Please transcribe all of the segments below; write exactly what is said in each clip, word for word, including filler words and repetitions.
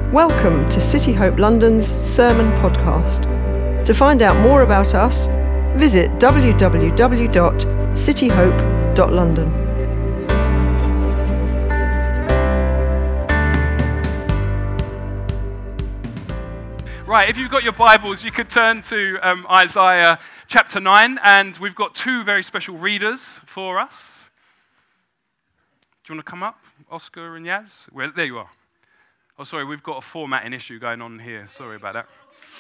Welcome to City Hope London's Sermon Podcast. To find out more about us, visit w w w dot city hope dot london. Right, if you've got your Bibles, you could turn to um, Isaiah chapter nine, and we've got two very special readers for us. Do you want to come up, Oscar and Yaz? Well, there you are. Oh, sorry, we've got a formatting issue going on here. Sorry about that.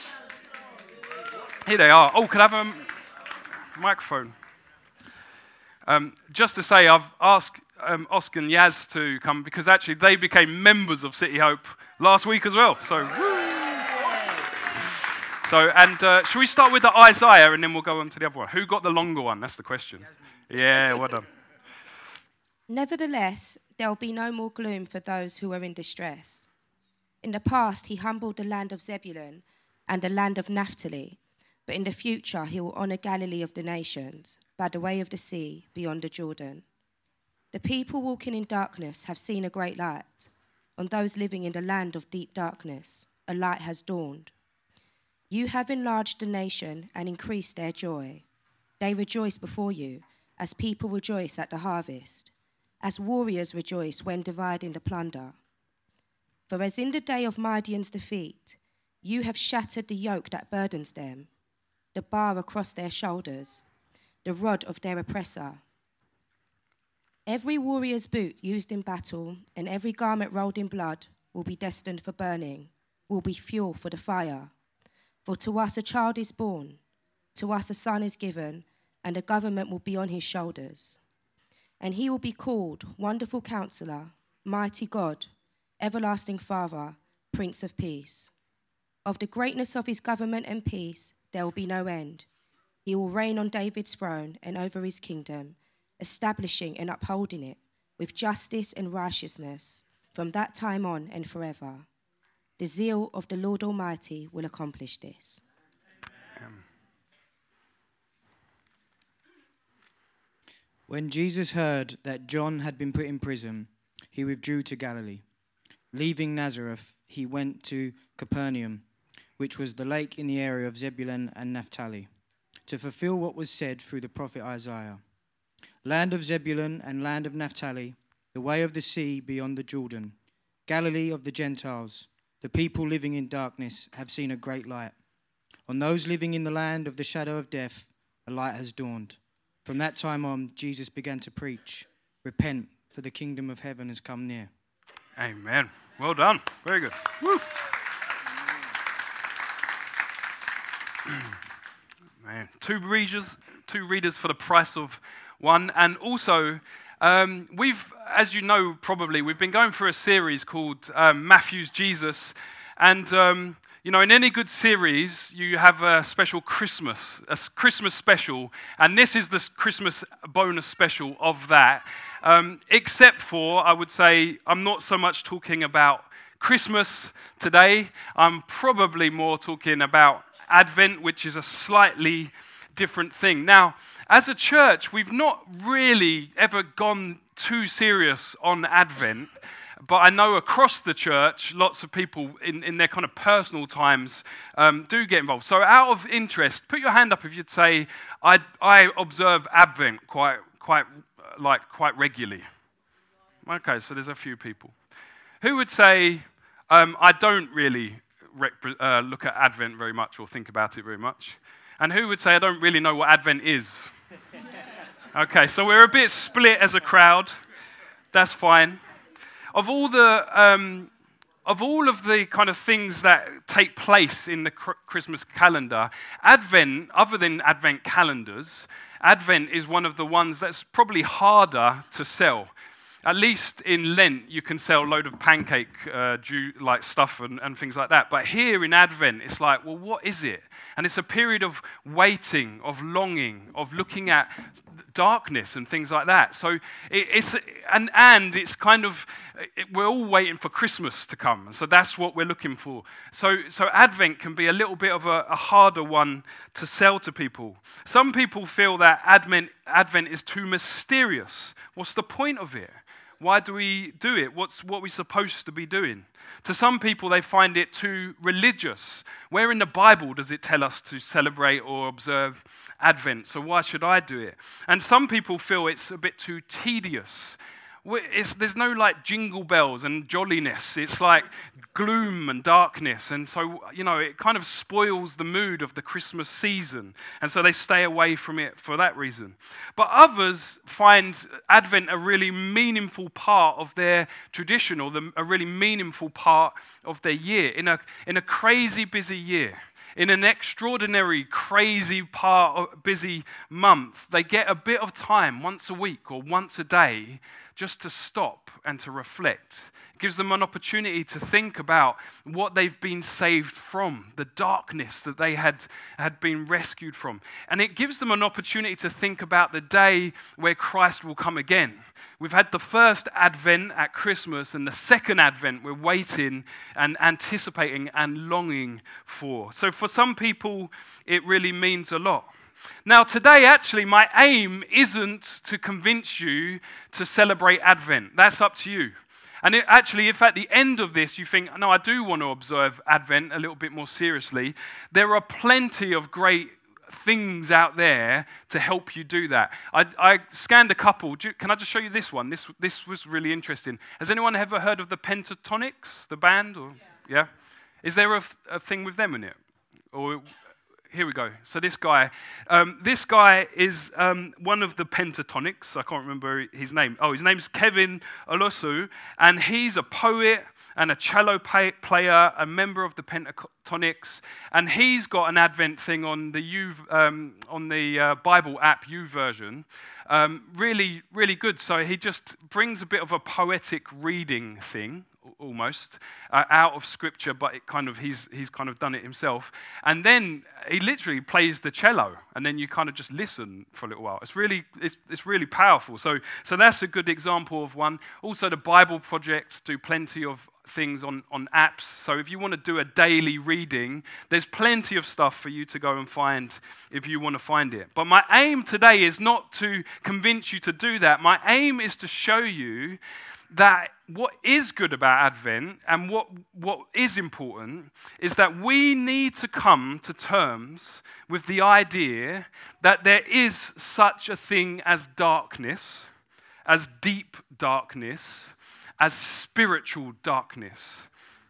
Here they are. Oh, could I have a microphone? Um, just to say, I've asked um, Oscar and Yaz to come because actually they became members of City Hope last week as well. So, woo. So, and uh, shall we start with the Isaiah and then we'll go on to the other one? Who got the longer one? That's the question. Yeah, well done. Nevertheless, there will be no more gloom for those who are in distress. In the past, he humbled the land of Zebulun and the land of Naphtali, but in the future, he will honor Galilee of the nations, by the way of the sea, beyond the Jordan. The people walking in darkness have seen a great light. On those living in the land of deep darkness, a light has dawned. You have enlarged the nation and increased their joy. They rejoice before you, as people rejoice at the harvest, as warriors rejoice when dividing the plunder. For as in the day of Midian's defeat, you have shattered the yoke that burdens them, the bar across their shoulders, the rod of their oppressor. Every warrior's boot used in battle and every garment rolled in blood will be destined for burning, will be fuel for the fire. For to us a child is born, to us a son is given, and a government will be on his shoulders. And he will be called Wonderful Counselor, Mighty God, Everlasting Father, Prince of Peace. Of the greatness of his government and peace there will be no end. He will reign on David's throne and over his kingdom, establishing and upholding it with justice and righteousness from that time on and forever. The zeal of the Lord Almighty will accomplish this. Um. When Jesus heard that John had been put in prison, he withdrew to Galilee. Leaving Nazareth, he went to Capernaum, which was the lake in the area of Zebulun and Naphtali, to fulfill what was said through the prophet Isaiah. Land of Zebulun and land of Naphtali, the way of the sea beyond the Jordan, Galilee of the Gentiles, the people living in darkness have seen a great light. On those living in the land of the shadow of death, a light has dawned. From that time on, Jesus began to preach, "Repent, for the kingdom of heaven has come near." Amen. Well done. Very good. Woo. Man, two readers, two readers for the price of one, and also um, we've, as you know, probably we've been going through a series called um, Matthew's Jesus, and um, you know, in any good series, you have a special Christmas, a Christmas special, and this is the Christmas bonus special of that. Um, except for, I would say, I'm not so much talking about Christmas today. I'm probably more talking about Advent, which is a slightly different thing. Now, as a church, we've not really ever gone too serious on Advent, but I know across the church, lots of people in, in their kind of personal times um, do get involved. So out of interest, put your hand up if you'd say, I, I observe Advent quite, quite, like quite regularly. Okay, so there's a few people. Who would say, um, I don't really rep- uh, look at Advent very much or think about it very much? And who would say, I don't really know what Advent is? Okay, so we're a bit split as a crowd. That's fine. Of all the, um, of all of the kind of things that take place in the cr- Christmas calendar, Advent, other than Advent calendars, Advent is one of the ones that's probably harder to sell. At least in Lent, you can sell a load of pancake uh, Jew, like stuff and, and things like that. But here in Advent, it's like, well, what is it? And it's a period of waiting, of longing, of looking at darkness and things like that. So it, it's and and it's kind of it, we're all waiting for Christmas to come, and so that's what we're looking for. So so Advent can be a little bit of a, a harder one to sell to people. Some people feel that Advent Advent is too mysterious. What's the point of it? Why do we do it? What's what we're supposed to be doing? To some people, they find it too religious. Where in the Bible does it tell us to celebrate or observe Advent? So why should I do it? And some people feel it's a bit too tedious. It's, there's no like jingle bells and jolliness. It's like gloom and darkness. And so, you know, it kind of spoils the mood of the Christmas season. And so they stay away from it for that reason. But others find Advent a really meaningful part of their tradition, or the, a really meaningful part of their year. In a, in a crazy busy year, in an extraordinary, crazy part of busy month, they get a bit of time once a week or once a day just to stop and to reflect. It gives them an opportunity to think about what they've been saved from, the darkness that they had, had been rescued from. And it gives them an opportunity to think about the day where Christ will come again. We've had the first Advent at Christmas, and the second Advent we're waiting and anticipating and longing for. So for some people, it really means a lot. Now today, actually, my aim isn't to convince you to celebrate Advent. That's up to you. And it, actually, if at the end of this you think, no, I do want to observe Advent a little bit more seriously, there are plenty of great things out there to help you do that. I, I scanned a couple. Can I just show you this one? This this was really interesting. Has anyone ever heard of the Pentatonics, the band? Or, yeah. yeah? Is there a, a thing with them in it? Or here we go. So this guy, um, this guy is um, one of the Pentatonics. I can't remember his name. Oh, his name's Kevin Olosu, and he's a poet and a cello pay- player, a member of the Pentatonics, and he's got an Advent thing on the U, um, on the uh, Bible app YouVersion. Um, really, really good. So he just brings a bit of a poetic reading thing, almost, uh, out of Scripture, but it kind of he's he's kind of done it himself. And then he literally plays the cello, and then you kind of just listen for a little while. It's really it's it's really powerful. So so that's a good example of one. Also, the Bible Project do plenty of things on, on apps. So if you want to do a daily reading, there's plenty of stuff for you to go and find if you want to find it. But my aim today is not to convince you to do that. My aim is to show you that what is good about Advent and what, what is important is that we need to come to terms with the idea that there is such a thing as darkness, as deep darkness, as spiritual darkness.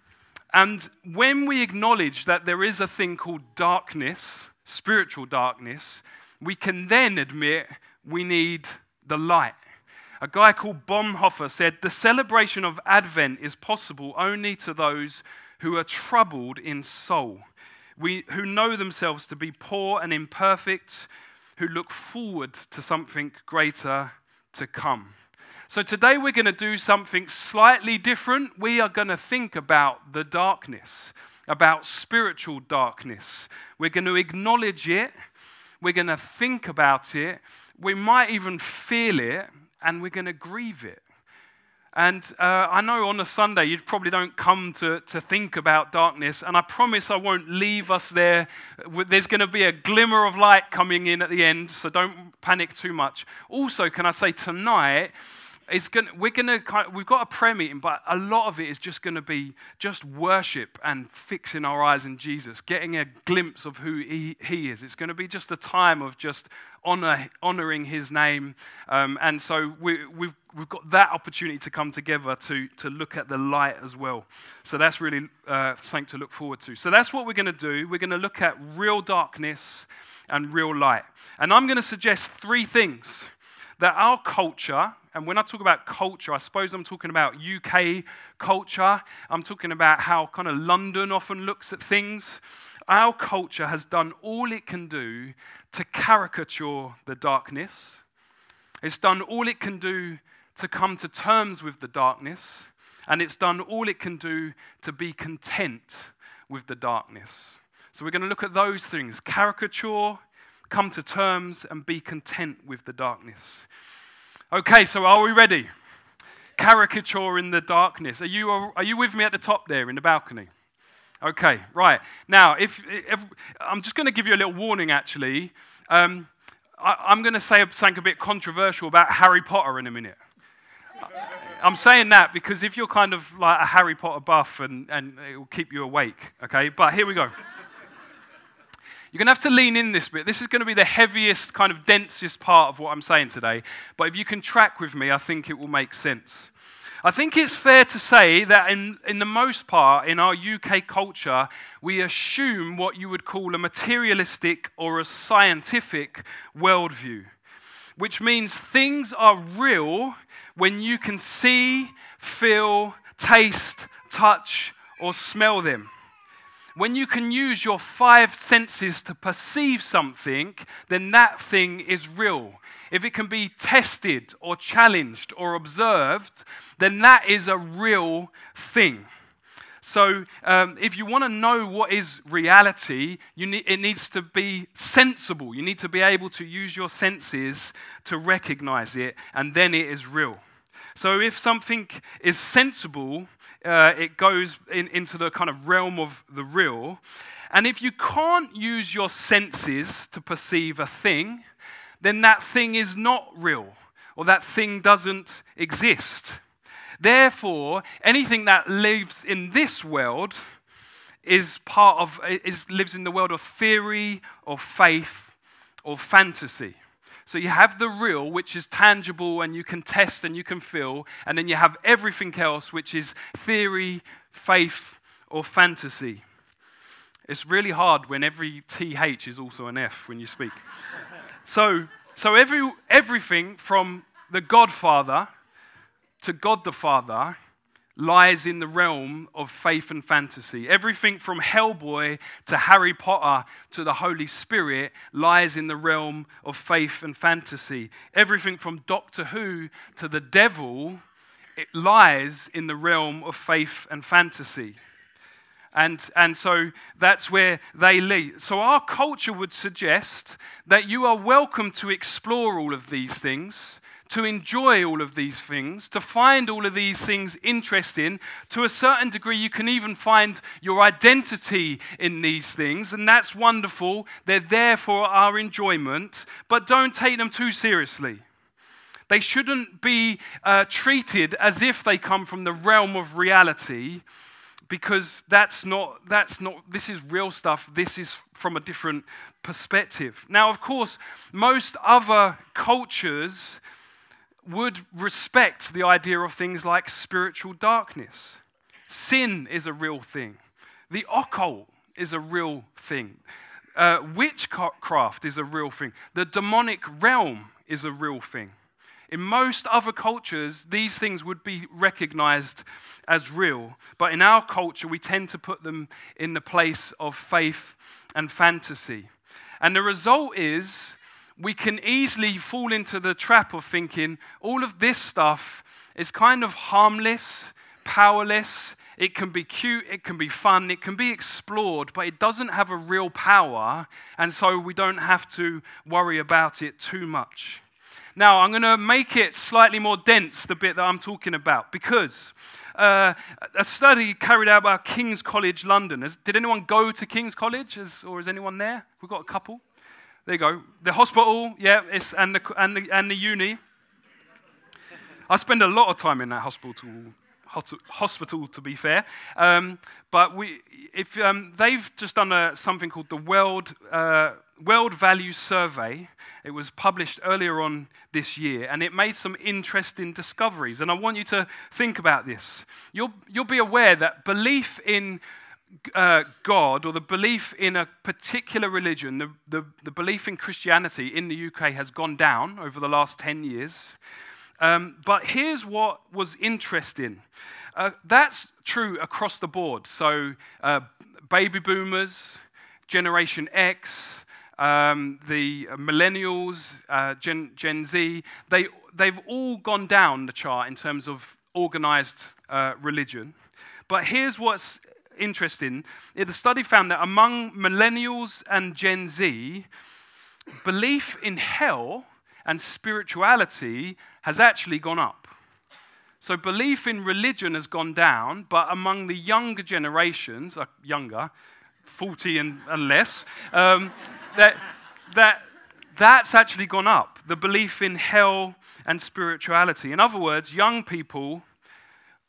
And when we acknowledge that there is a thing called darkness, spiritual darkness, we can then admit we need the light. A guy called Bonhoeffer said, the celebration of Advent is possible only to those who are troubled in soul, we, who know themselves to be poor and imperfect, who look forward to something greater to come. So today we're going to do something slightly different. We are going to think about the darkness, about spiritual darkness. We're going to acknowledge it. We're going to think about it. We might even feel it, and we're going to grieve it. And uh, I know on a Sunday you probably don't come to, to think about darkness, and I promise I won't leave us there. There's going to be a glimmer of light coming in at the end, so don't panic too much. Also, can I say tonight, It's gonna, we're gonna, we've got a prayer meeting, but a lot of it is just going to be just worship and fixing our eyes in Jesus, getting a glimpse of who He, he is. It's going to be just a time of just honor, honoring His name, um, and so we, we've we've got that opportunity to come together to to look at the light as well. So that's really uh, something to look forward to. So that's what we're going to do. We're going to look at real darkness and real light, and I'm going to suggest three things that our culture. And when I talk about culture, I suppose I'm talking about U K culture. I'm talking about how kind of London often looks at things. Our culture has done all it can do to caricature the darkness. It's done all it can do to come to terms with the darkness. And it's done all it can do to be content with the darkness. So we're going to look at those things. Caricature, come to terms, and be content with the darkness. Okay, so are we ready? Caricature in the darkness. Are you are you with me at the top there in the balcony? Okay, right. Now, if, if I'm just going to give you a little warning, actually. Um, I, I'm going to say something a bit controversial about Harry Potter in a minute. I'm saying that because if you're kind of like a Harry Potter buff, and, and it will keep you awake, okay? But here we go. You're going to have to lean in this bit. This is going to be the heaviest, kind of densest part of what I'm saying today. But if you can track with me, I think it will make sense. I think it's fair to say that in, in the most part, in our U K culture, we assume what you would call a materialistic or a scientific worldview, which means things are real when you can see, feel, taste, touch, or smell them. When you can use your five senses to perceive something, then that thing is real. If it can be tested or challenged or observed, then that is a real thing. So um, if you want to know what is reality, you need, it needs to be sensible. You need to be able to use your senses to recognize it, and then it is real. So if something is sensible, uh, it goes in, into the kind of realm of the real. And if you can't use your senses to perceive a thing, then that thing is not real, or that thing doesn't exist. Therefore, anything that lives in this world is part of, is, lives in the world of theory, or faith, or fantasy. So you have the real, which is tangible and you can test and you can feel, and then you have everything else, which is theory, faith, or fantasy. It's really hard when every T H is also an F when you speak. So, so every everything from the Godfather to God the Father lies in the realm of faith and fantasy. Everything from Hellboy to Harry Potter to the Holy Spirit lies in the realm of faith and fantasy. Everything from Doctor Who to the devil, it lies in the realm of faith and fantasy. And, and so that's where they lead. So our culture would suggest that you are welcome to explore all of these things, to enjoy all of these things, to find all of these things interesting. To a certain degree, you can even find your identity in these things, and that's wonderful. They're there for our enjoyment, but don't take them too seriously. They shouldn't be uh, treated as if they come from the realm of reality, because that's not, that's not, this is real stuff. This is from a different perspective. Now, of course, most other cultures would respect the idea of things like spiritual darkness. Sin is a real thing. The occult is a real thing. Uh, witchcraft is a real thing. The demonic realm is a real thing. In most other cultures, these things would be recognized as real. But in our culture, we tend to put them in the place of faith and fantasy. And the result is we can easily fall into the trap of thinking all of this stuff is kind of harmless, powerless. It can be cute, it can be fun, it can be explored, but it doesn't have a real power, and so we don't have to worry about it too much. Now, I'm going to make it slightly more dense, the bit that I'm talking about, because uh, a study carried out by King's College London. Has, did anyone go to King's College, Is, or is anyone there? We've got a couple. There you go. The hospital, yeah, it's, and, the, and, the, and the uni. I spend a lot of time in that hospital, hospital to be fair. Um, but we, if um, they've just done a, something called the World uh, World Values Survey. It was published earlier on this year, and it made some interesting discoveries. And I want you to think about this. You'll you'll be aware that belief in uh, God, or the belief in a particular religion, the, the the belief in Christianity in the U K has gone down over the last ten years. Um, but here's what was interesting. Uh, that's true across the board. So uh, baby boomers, Generation X, um, the millennials, uh, Gen, Gen Z, they, they've all gone down the chart in terms of organized uh, religion. But here's what's interesting. The study found that among millennials and Gen Z, belief in hell and spirituality has actually gone up. So belief in religion has gone down, but among the younger generations, uh, younger, forty and, and less, um, that, that, that's actually gone up, the belief in hell and spirituality. In other words, young people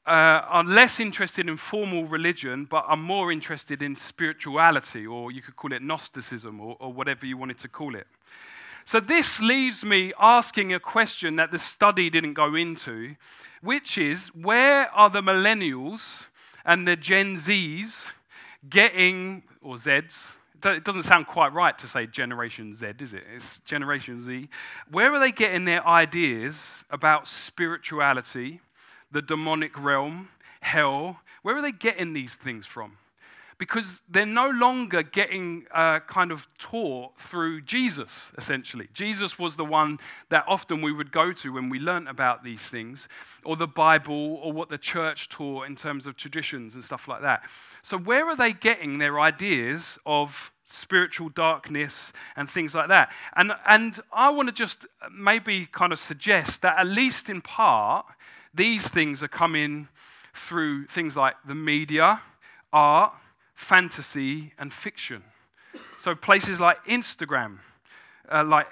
uh, are less interested in formal religion, but are more interested in spirituality, or you could call it Gnosticism, or, or whatever you wanted to call it. So this leaves me asking a question that the study didn't go into, which is, where are the millennials and the Gen Zs getting, or Zs, it doesn't sound quite right to say Generation Z, is it? It's Generation Z. Where are they getting their ideas about spirituality, the demonic realm, hell? Where are they getting these things from? Because they're no longer getting uh, kind of taught through Jesus, essentially. Jesus was the one that often we would go to when we learnt about these things, or the Bible, or what the church taught in terms of traditions and stuff like that. So where are they getting their ideas of spiritual darkness and things like that? And, and I want to just maybe kind of suggest that at least in part, these things are coming through things like the media, art, fantasy, and fiction. So places like Instagram, uh, like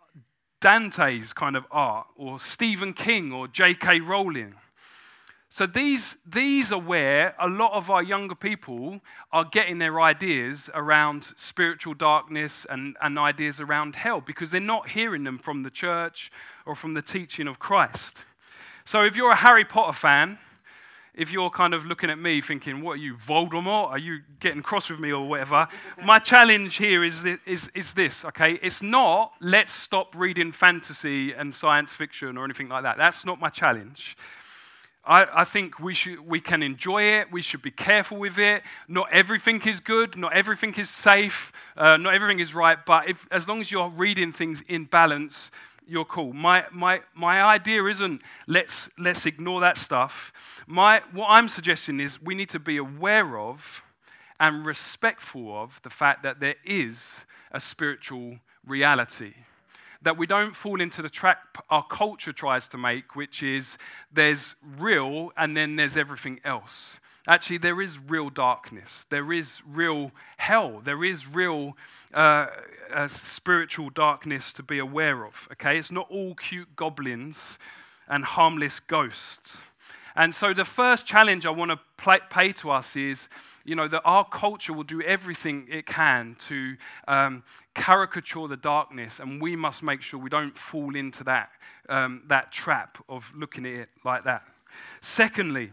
Dante's kind of art, or Stephen King, or J K Rowling. So these, these are where a lot of our younger people are getting their ideas around spiritual darkness and, and ideas around hell, because they're not hearing them from the church or from the teaching of Christ. So if you're a Harry Potter fan, if you're kind of looking at me thinking, what are you, Voldemort? Are you getting cross with me or whatever? My challenge here is this, is, is this, okay? It's not, let's stop reading fantasy and science fiction or anything like that. That's not my challenge. I, I think we should, we can enjoy it. We should be careful with it. Not everything is good. Not everything is safe. Uh, not everything is right. But if, as long as you're reading things in balance, you're cool. My my my idea isn't let's let's ignore that stuff. My what I'm suggesting is we need to be aware of and respectful of the fact that there is a spiritual reality. That we don't fall into the trap our culture tries to make, which is there's real and then there's everything else. Actually, there is real darkness. There is real hell. There is real uh, uh, spiritual darkness to be aware of, okay? It's not all cute goblins and harmless ghosts. And so the first challenge I want to play, pay to us is, you know, that our culture will do everything it can to um, caricature the darkness, and we must make sure we don't fall into that, um, that trap of looking at it like that. Secondly,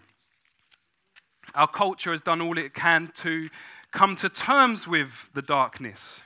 our culture has done all it can to come to terms with the darkness.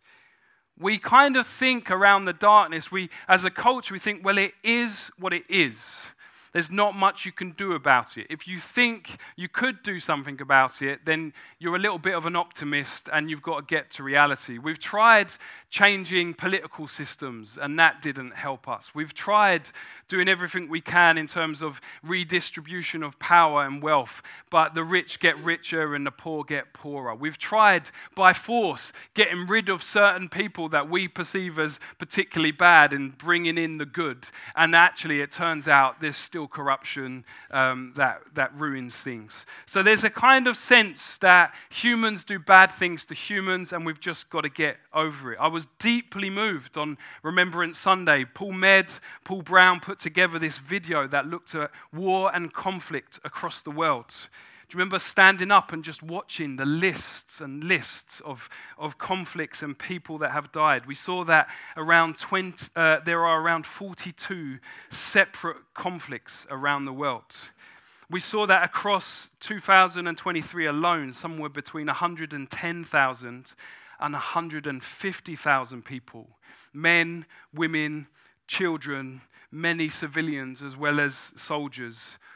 We kind of think around the darkness, we, as a culture, we think, well, it is what it is. There's not much you can do about it. If you think you could do something about it, then you're a little bit of an optimist and you've got to get to reality. We've tried changing political systems and that didn't help us. We've tried doing everything we can in terms of redistribution of power and wealth, but the rich get richer and the poor get poorer. We've tried by force getting rid of certain people that we perceive as particularly bad and bringing in the good, and actually it turns out there's still corruption um, that, that ruins things. So there's a kind of sense that humans do bad things to humans and we've just got to get over it. I was deeply moved on Remembrance Sunday. Paul Med, Paul Brown put together this video that looked at war and conflict across the world. Do you remember standing up and just watching the lists and lists of, of conflicts and people that have died? We saw that around twenty, uh, there are around forty-two separate conflicts around the world. We saw that across two thousand twenty-three alone, somewhere between one hundred ten thousand and one hundred fifty thousand people, men, women, children, many civilians as well as soldiers,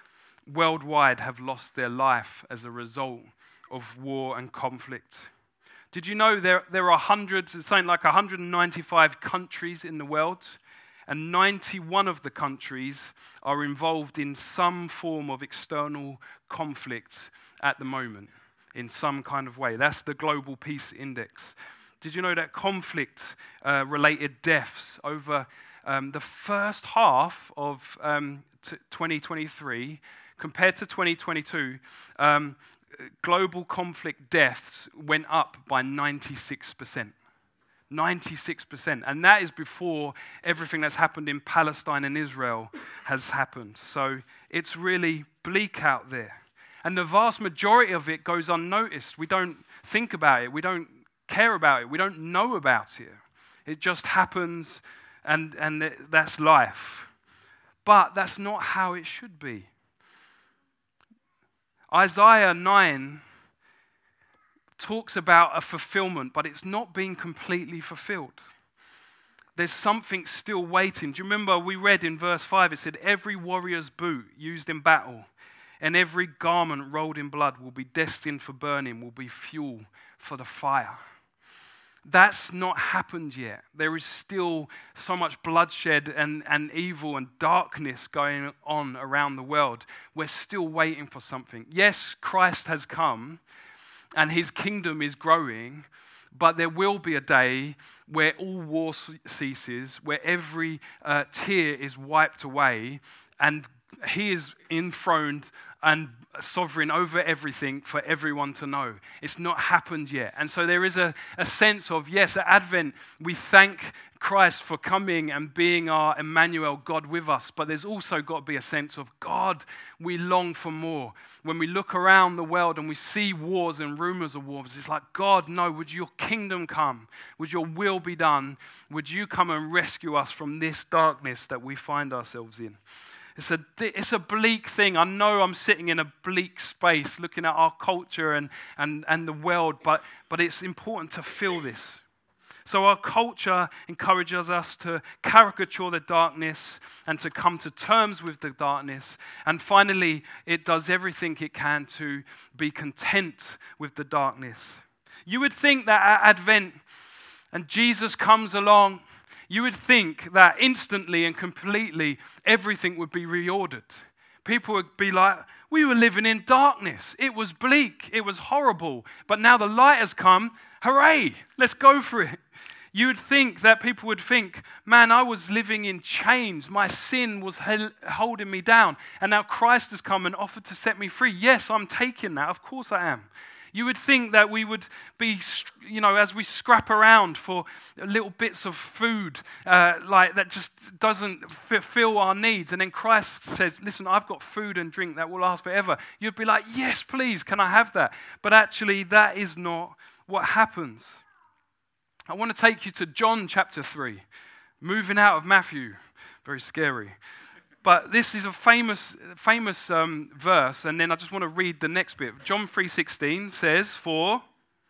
worldwide have lost their life as a result of war and conflict. Did you know there, there are hundreds, it's something like one hundred ninety-five countries in the world, and ninety-one of the countries are involved in some form of external conflict at the moment, in some kind of way. That's the Global Peace Index. Did you know that conflict-related uh, deaths over um, the first half of um, t- twenty twenty-three compared to twenty twenty-two, um, global conflict deaths went up by ninety-six percent. ninety-six percent. And that is before everything that's happened in Palestine and Israel has happened. So it's really bleak out there. And the vast majority of it goes unnoticed. We don't think about it. We don't care about it. We don't know about it. It just happens, and, and that's life. But that's not how it should be. Isaiah nine talks about a fulfillment, but it's not being completely fulfilled. There's something still waiting. Do you remember we read in verse five, it said, every warrior's boot used in battle and every garment rolled in blood will be destined for burning, will be fuel for the fire. That's not happened yet. There is still so much bloodshed and, and evil and darkness going on around the world. We're still waiting for something. Yes, Christ has come and his kingdom is growing, but there will be a day where all war ceases, where every uh, tear is wiped away, and he is enthroned and sovereign over everything for everyone to know. It's not happened yet. And so there is a, a sense of, yes, at Advent, we thank Christ for coming and being our Emmanuel, God with us. But there's also got to be a sense of, God, we long for more. When we look around the world and we see wars and rumors of wars, it's like, God, no, would your kingdom come? Would your will be done? Would you come and rescue us from this darkness that we find ourselves in? It's a, it's a bleak thing. I know I'm sitting in a bleak space looking at our culture and, and, and the world, but, but it's important to feel this. So our culture encourages us to caricature the darkness and to come to terms with the darkness. And finally, it does everything it can to be content with the darkness. You would think that at Advent and Jesus comes along, you would think that instantly and completely everything would be reordered. People would be like, we were living in darkness. It was bleak. It was horrible. But now the light has come. Hooray, let's go for it. You would think that people would think, man, I was living in chains. My sin was holding me down. And now Christ has come and offered to set me free. Yes, I'm taking that. Of course I am. You would think that we would be, you know, as we scrap around for little bits of food, uh, like that just doesn't fulfill our needs. And then Christ says, listen, I've got food and drink that will last forever. You'd be like, yes, please, can I have that? But actually, that is not what happens. I want to take you to John chapter three, moving out of Matthew. Very scary. But this is a famous, famous um, verse, and then I just want to read the next bit. John three sixteen says, "For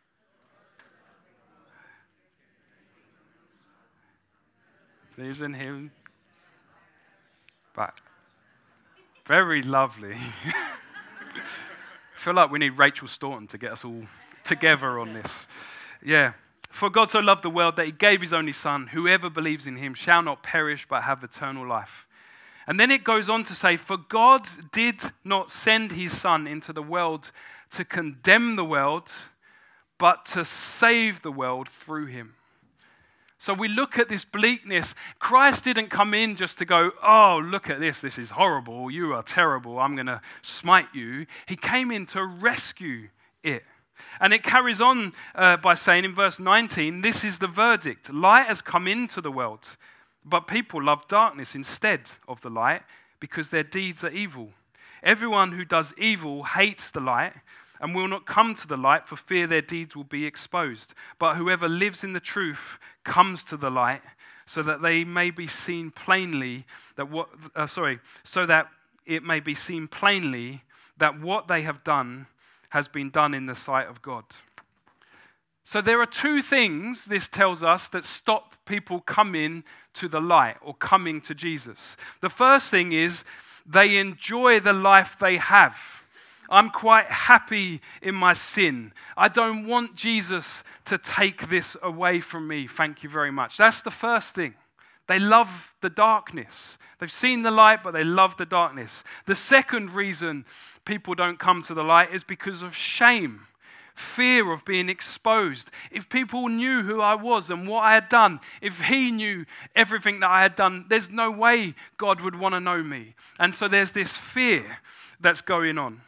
believes in him." But very lovely. I feel like we need Rachel Staunton to get us all together on this. Yeah. For God so loved the world that he gave his only Son. Whoever believes in him shall not perish but have eternal life. And then it goes on to say, for God did not send his Son into the world to condemn the world, but to save the world through him. So we look at this bleakness. Christ didn't come in just to go, oh, look at this. This is horrible. You are terrible. I'm going to smite you. He came in to rescue it. And it carries on uh, by saying in verse nineteen, this is the verdict. Light has come into the world, but people love darkness instead of the light because their deeds are evil. Everyone who does evil hates the light and will not come to the light for fear their deeds will be exposed. But whoever lives in the truth comes to the light so that they may be seen plainly that what uh, sorry, so that it may be seen plainly that what they have done has been done in the sight of God. So there are two things, this tells us, that stop people coming to the light or coming to Jesus. The first thing is they enjoy the life they have. I'm quite happy in my sin. I don't want Jesus to take this away from me. Thank you very much. That's the first thing. They love the darkness. They've seen the light, but they love the darkness. The second reason people don't come to the light is because of shame. Fear of being exposed. If people knew who I was and what I had done, if he knew everything that I had done, there's no way God would want to know me. And so there's this fear that's going on.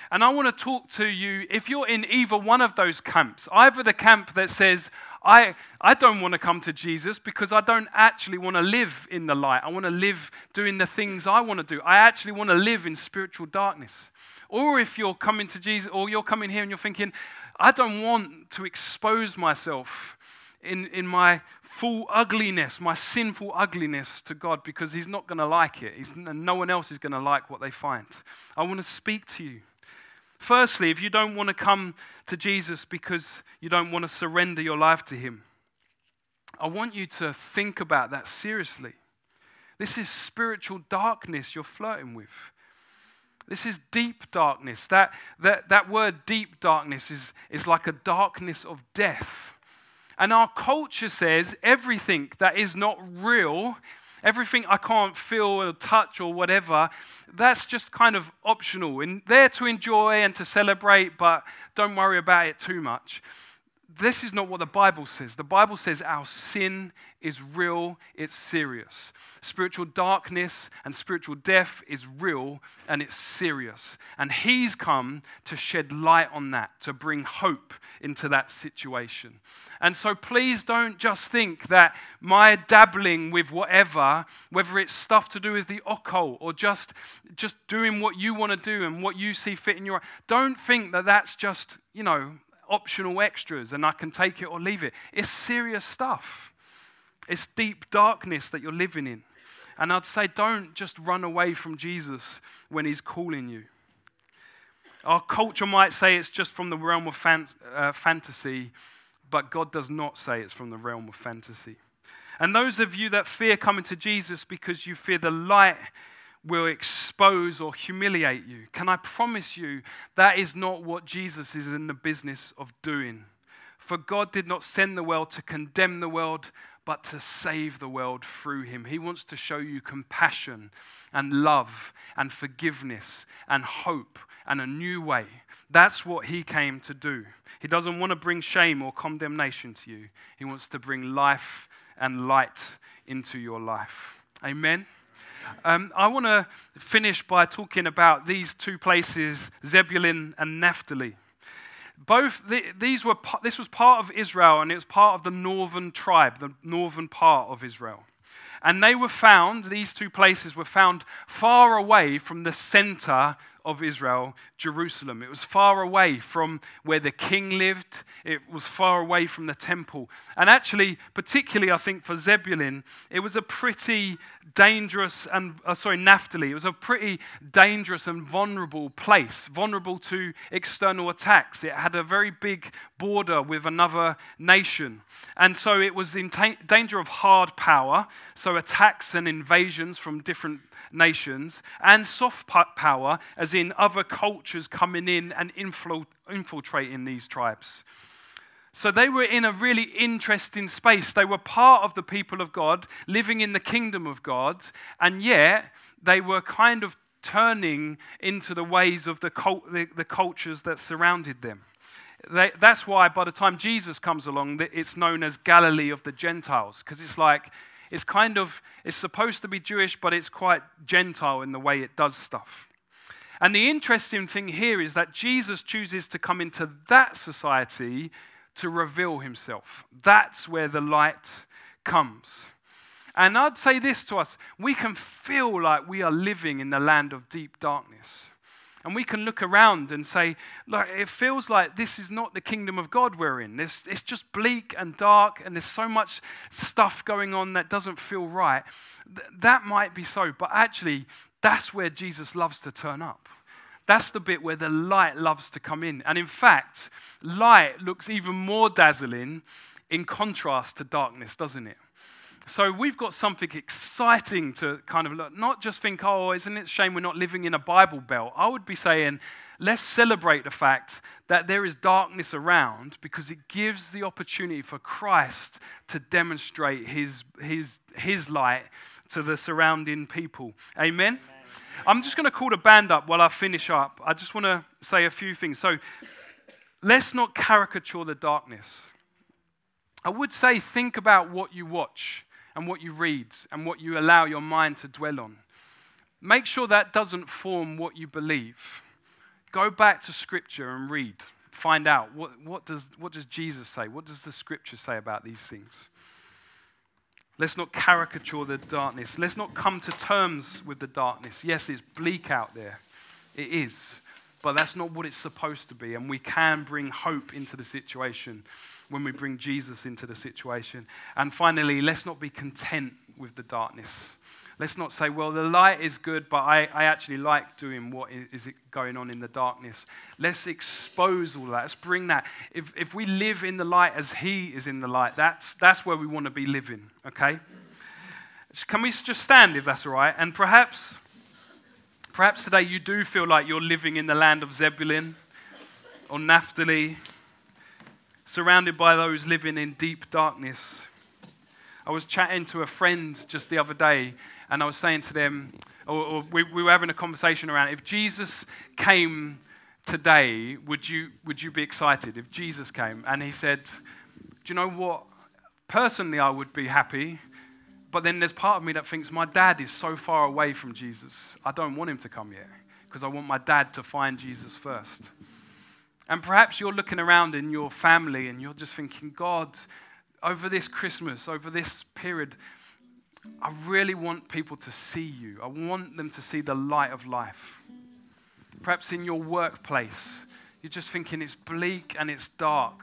And I want to talk to you, if you're in either one of those camps, either the camp that says, I, I don't want to come to Jesus because I don't actually want to live in the light. I want to live doing the things I want to do. I actually want to live in spiritual darkness. Or if you're coming to Jesus, or you're coming here and you're thinking, I don't want to expose myself in, in my full ugliness, my sinful ugliness to God, because he's not going to like it. He's, and no one else is going to like what they find. I want to speak to you. Firstly, if you don't want to come to Jesus because you don't want to surrender your life to him, I want you to think about that seriously. This is spiritual darkness you're flirting with. This is deep darkness. That, that, that word deep darkness is, is like a darkness of death. And our culture says everything that is not real, everything I can't feel or touch or whatever, that's just kind of optional and there to enjoy and to celebrate, but don't worry about it too much. This is not what the Bible says. The Bible says our sin is real, it's serious. Spiritual darkness and spiritual death is real and it's serious. And he's come to shed light on that, to bring hope into that situation. And so please don't just think that my dabbling with whatever, whether it's stuff to do with the occult or just, just doing what you want to do and what you see fit in your... Don't think that that's just, you know, optional extras and I can take it or leave it. It's serious stuff. It's deep darkness that you're living in. And I'd say don't just run away from Jesus when he's calling you. Our culture might say it's just from the realm of fan- uh, fantasy, but God does not say it's from the realm of fantasy. And those of you that fear coming to Jesus because you fear the light will expose or humiliate you, can I promise you that is not what Jesus is in the business of doing. For God did not send the world to condemn the world, but to save the world through him. He wants to show you compassion and love and forgiveness and hope and a new way. That's what he came to do. He doesn't want to bring shame or condemnation to you. He wants to bring life and light into your life. Amen? Um, I want to finish by talking about these two places, Zebulun and Naphtali. Both the, these were this was part of Israel, and it was part of the northern tribe, the northern part of Israel. And they were found, these two places were found far away from the center of Israel, Jerusalem. It was far away from where the king lived. It was far away from the temple. And actually, particularly I think for Zebulun, it was a pretty dangerous and, uh, sorry, Naphtali, it was a pretty dangerous and vulnerable place, vulnerable to external attacks. It had a very big border with another nation. And so it was in ta- danger of hard power, so attacks and invasions from different nations, and soft power, as in other cultures coming in and infil- infiltrating these tribes. So they were in a really interesting space. They were part of the people of God, living in the kingdom of God, and yet they were kind of turning into the ways of the, cult- the, the cultures that surrounded them. They, that's why by the time Jesus comes along, it's known as Galilee of the Gentiles, because it's like, it's kind of, it's supposed to be Jewish, but it's quite Gentile in the way it does stuff. And the interesting thing here is that Jesus chooses to come into that society to reveal himself. That's where the light comes. And I'd say this to us, we can feel like we are living in the land of deep darkness. And we can look around and say, look, it feels like this is not the kingdom of God we're in. It's, it's just bleak and dark, and there's so much stuff going on that doesn't feel right. Th- that might be so, but actually, that's where Jesus loves to turn up. That's the bit where the light loves to come in. And in fact, light looks even more dazzling in contrast to darkness, doesn't it? So we've got something exciting to kind of look, not just think, oh, isn't it a shame we're not living in a Bible Belt? I would be saying, let's celebrate the fact that there is darkness around, because it gives the opportunity for Christ to demonstrate his, his, his light to the surrounding people. Amen? Amen. I'm just going to call the band up while I finish up. I just want to say a few things. So let's not caricature the darkness. I would say think about what you watch and what you read and what you allow your mind to dwell on. Make sure that doesn't form what you believe. Go back to Scripture and read. Find out, what, what, does, what does Jesus say? What does the Scripture say about these things? Let's not caricature the darkness. Let's not come to terms with the darkness. Yes, it's bleak out there. It is. But that's not what it's supposed to be. And we can bring hope into the situation when we bring Jesus into the situation. And finally, let's not be content with the darkness. Let's not say, well, the light is good, but I, I actually like doing what is, is going on in the darkness. Let's expose all that. Let's bring that. If, if we live in the light as he is in the light, that's, that's where we want to be living, okay? Can we just stand, if that's all right? And perhaps, perhaps today you do feel like you're living in the land of Zebulun or Naphtali, surrounded by those living in deep darkness. I was chatting to a friend just the other day, and I was saying to them, or, or we, we were having a conversation around, if Jesus came today, would you would you be excited if Jesus came? And he said, do you know what? Personally, I would be happy, but then there's part of me that thinks my dad is so far away from Jesus, I don't want him to come yet, because I want my dad to find Jesus first. And perhaps you're looking around in your family and you're just thinking, God, over this Christmas, over this period, I really want people to see you. I want them to see the light of life. Perhaps in your workplace, you're just thinking it's bleak and it's dark.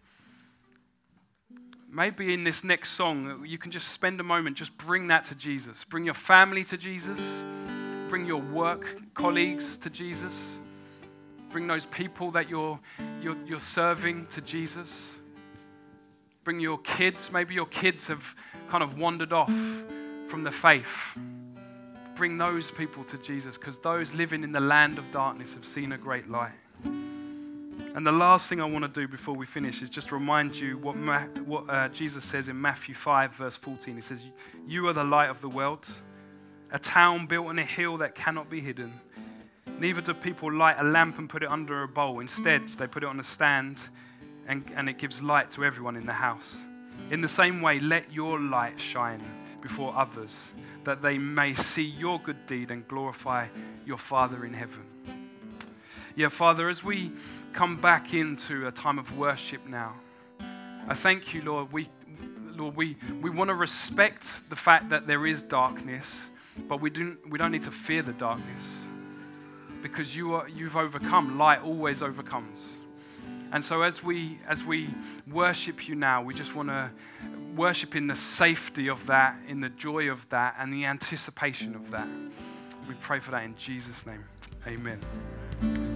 Maybe in this next song, you can just spend a moment, just bring that to Jesus. Bring your family to Jesus. Bring your work colleagues to Jesus. Bring those people that you're, you're, you're serving to Jesus. Bring your kids. Maybe your kids have kind of wandered off from the faith. Bring those people to Jesus, because those living in the land of darkness have seen a great light. And the last thing I want to do before we finish is just remind you what, Ma- what uh, Jesus says in Matthew five, verse fourteen. He says, you are the light of the world, a town built on a hill that cannot be hidden. Neither do people light a lamp and put it under a bowl. Instead, they put it on a stand, and, and it gives light to everyone in the house. In the same way, let your light shine before others, that they may see your good deed and glorify your Father in heaven. Yeah, Father, as we come back into a time of worship now, I thank you, Lord. We, Lord, we, we want to respect the fact that there is darkness, but we don't, we don't need to fear the darkness, because you are, you've overcome. Light always overcomes. And so as we as we worship you now, we just want to worship in the safety of that, in the joy of that, and the anticipation of that. We pray for that in Jesus' name. Amen.